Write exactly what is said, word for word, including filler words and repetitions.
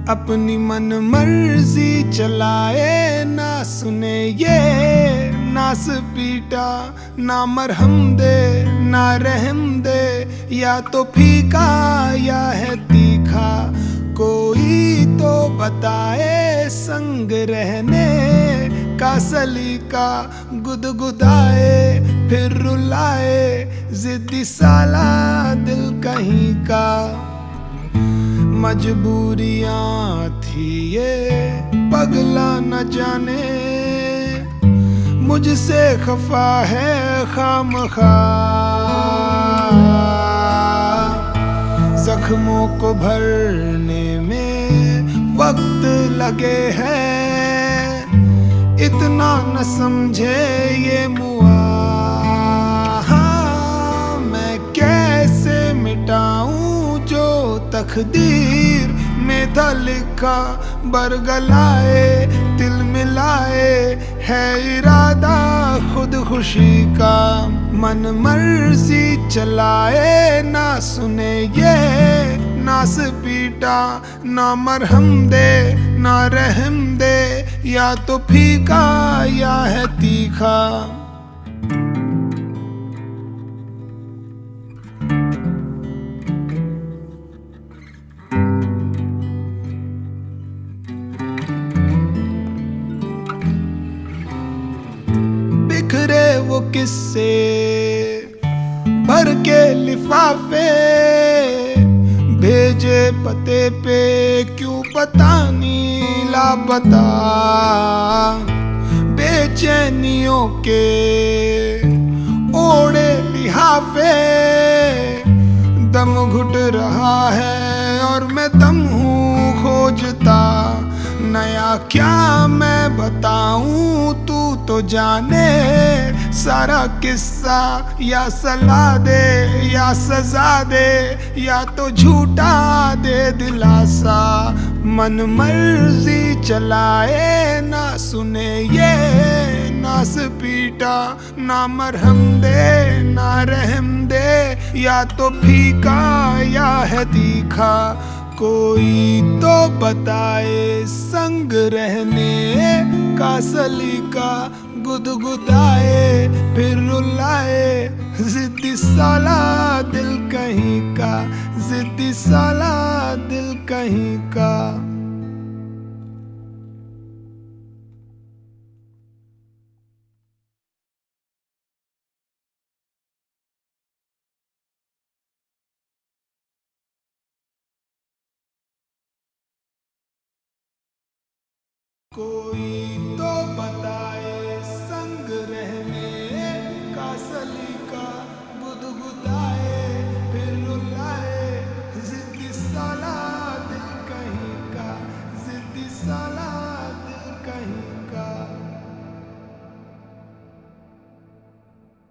अपनी मन मर्जी चलाए, ना सुने ये नास पीटा, ना मरहम दे ना रहम दे, या तो फीका या है तीखा। कोई तो बताए संग रहने का सलीका, गुदगुदाए फिर रुलाए जिद्दी साला दिल कहीं का। मजबूरियां थी ये पगला न जाने, मुझसे खफा है खामखा। जख्मों को भरने में वक्त लगे है, इतना न समझे ये मुआ। मैं कैसे मिटाऊं जो तकदीर में था लिखा, बरगलाए दिल मिलाए है इरादा खुद खुशी का। मन मर्जी चलाए, ना सुने ये नास पीटा, ना मरहम दे ना रहम दे, या तो फीका या है तीखा। बिखरे वो किस्से भर के लिफाफे, भेजे पते पे क्यों पता नहीं लापता। बेचैनियों के ओढ़े लिहाफे, दम घुट रहा है और मैं दम हूँ खोजता। नया क्या मैं बताऊं, तू तो जाने सारा किस्सा। या सलाह दे या सजा दे, या तो झूठा दे दिलासा। मन मर्जी चलाए, ना सुने ये नास पीटा, ना मरहम दे ना रहम दे, या तो फीका या है तीखा। कोई तो बताए संग रहने का सलीका, गुदगुदाए फिर रुलाए जिद्दी साला दिल कहीं का, जिद्दी साला दिल कहीं का। कोई तो बताए संग रहने का सलीका, गुदगुदाए फिर रुलाए जिद्दी साला